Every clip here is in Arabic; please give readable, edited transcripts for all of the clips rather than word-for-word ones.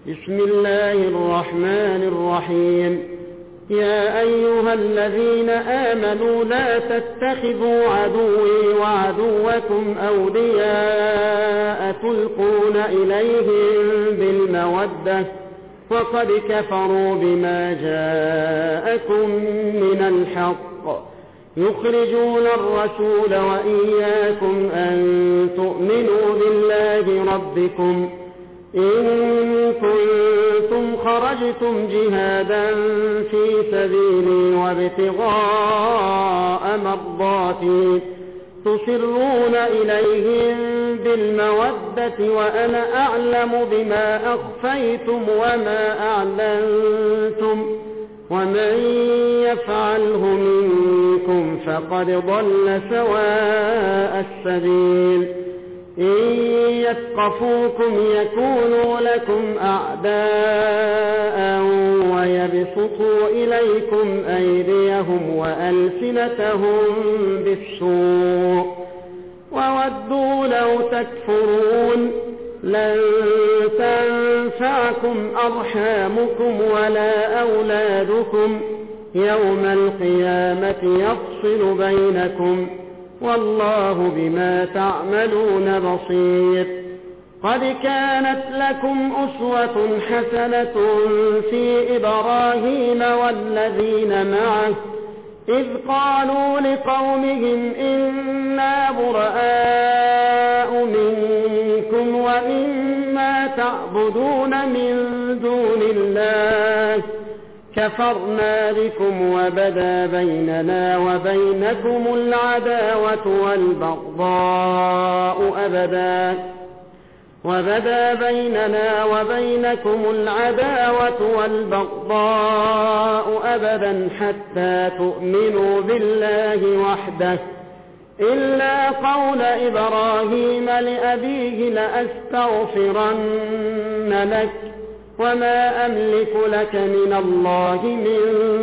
بسم الله الرحمن الرحيم. يا أيها الذين آمنوا لا تتخذوا عدوي وعدوكم أولياء تلقون إليهم بالمودة وقد كفروا بما جاءكم من الحق يخرجون الرسول وإياكم أن تؤمنوا بالله ربكم إن كنتم خرجتم جهادا في سبيلي وابتغاء مرضاتي تسرون إليهم بالمودة وأنا أعلم بما أخفيتم وما أعلنتم ومن يفعله منكم فقد ضل سواء السبيل إن يثقفوكم يكونوا لكم أعداء ويبسطوا إليكم أيديهم وألسنتهم بالسوء وودوا لو تكفرون لن تنفعكم أرحامكم ولا أولادكم يوم القيامة يفصل بينكم والله بما تعملون بصير. قد كانت لكم أسوة حسنة في إبراهيم والذين معه إذ قالوا لقومهم إنا براء منكم ومما تعبدون من دون الله كفرنا بكم وبدا بيننا وبينكم العداوة والبغضاء أبدا حتى تؤمنوا بالله وحده إلا قول إبراهيم لأبيه لأستغفرن لك وما أملك لك من الله من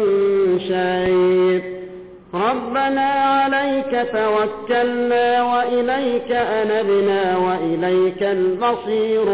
شيء ربنا عليك توكلنا وإليك أنبنا وإليك المصير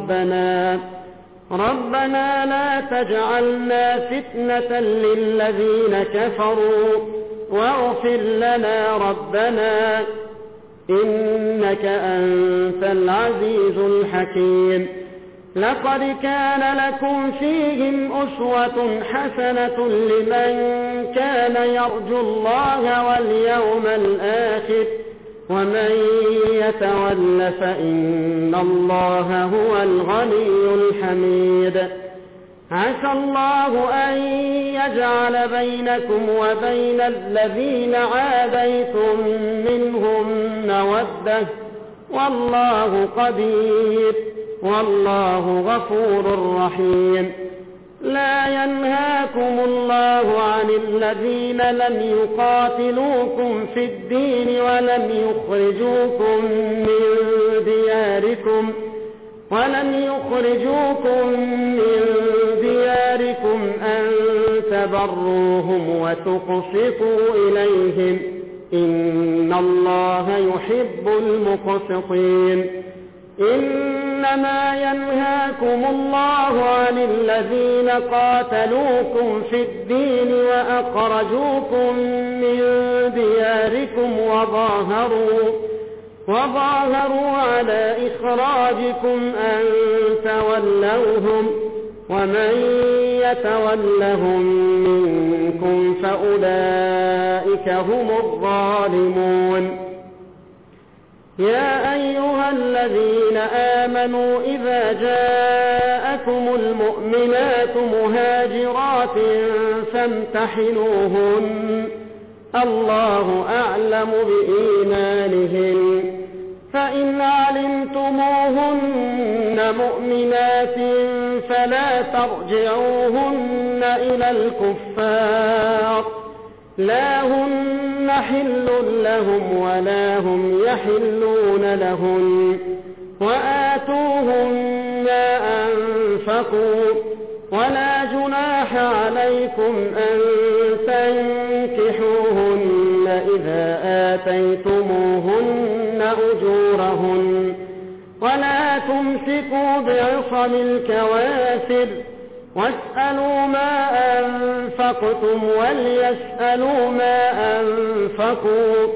ربنا لا تجعلنا فتنة للذين كفروا واغفر لنا ربنا إنك أنت العزيز الحكيم. لقد كان لكم فيهم أسوة حسنة لمن كان يرجو الله واليوم الآخر ومن يتول فإن الله هو الغني الحميد. عسى الله أن يجعل بينكم وبين الذين عاديتم منهم مودة والله قدير والله غفور رحيم. لا ينهاكم الله عن الذين لم يقاتلوكم في الدين ولم يخرجوكم من دياركم أن تبروهم وتقسطوا إليهم إن الله يحب المقسطين. إنما ينهاكم الله عن الذين قاتلوكم في الدين وأخرجوكم من دياركم وظاهروا على إخراجكم أن تولوهم ومن يتولهم منكم فأولئك هم الظالمون. يا أيها الذين آمنوا إذا جاءكم المؤمنات مهاجرات فامتحنوهن الله أعلم بإيمانهن فإن علمتموهن مؤمنات فلا ترجعوهن إلى الكفار لا هن حل لهم ولا هم يحلون لهن وآتوهم ما أنفقوا ولا جناح عليكم أن تنكحوهن إذا آتيتموهن أجورهن ولا تمسكوا بعصم الكوافر واسألوا ما أنفقتم وليسألوا ما أنفقوا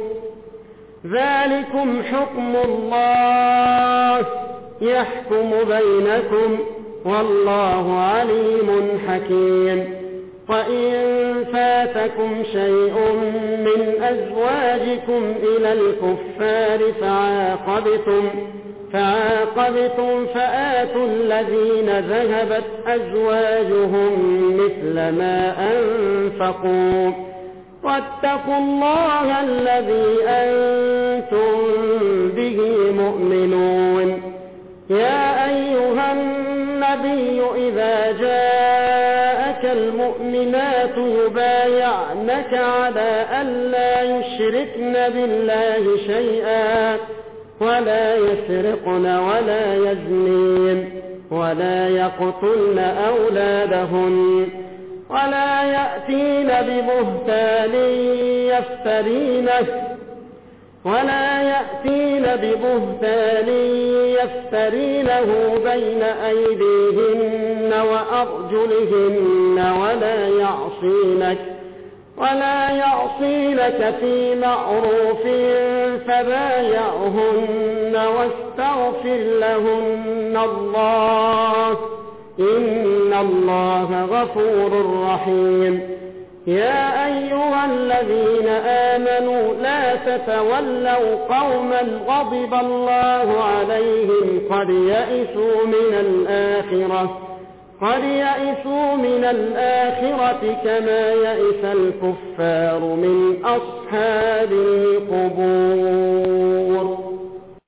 ذلكم حكم الله يحكم بينكم والله عليم حكيم. وإن فاتكم شيء من أزواجكم إلى الكفار فعاقبتم فآتوا الذين ذهبت أزواجهم مثل ما أنفقوا واتقوا الله الذي أنتم به مؤمنون. يا أيها النبي إذا جاءك المؤمنات يبايعنك على ألا يشركن بالله شيئا ولا يسرقن ولا يزنين ولا يقتلن أولادهن ولا يأتين ببهتان يفترينه بين أيديهن وأرجلهن ولا يعصينك في معروف فبايعهن واستغفر لهن الله إن الله غفور رحيم. يا أيها الذين آمنوا لا تتولوا قوما غضب الله عليهم قد يئسوا من الآخرة كما يئس الكفار من أصحاب القبور.